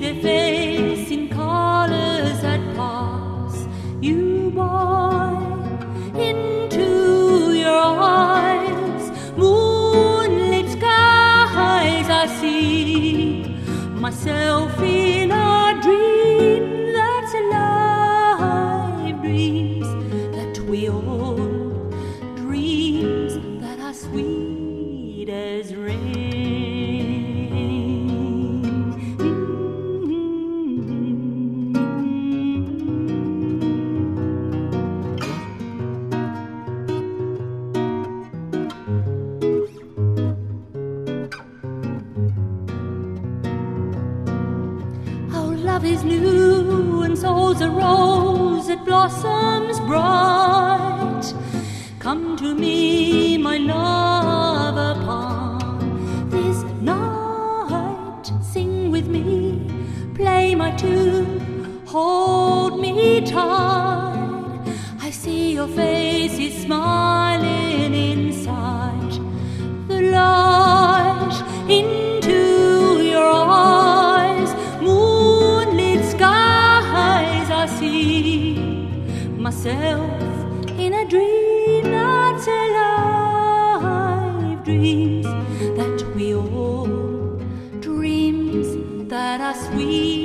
their face in colors that pass you by. Into your eyes, moonlit skies, I see myself in a dream that's alive, dreams that we all, dreams that are sweet as rain. Love is new and soul's a rose that blossoms bright. Come to me, my love, upon this night. Sing with me, play my tune, hold me tight. I see your face is smiling inside the light. Into your eyes, I see myself in a dream that's alive, dreams that we all, dreams that are sweet.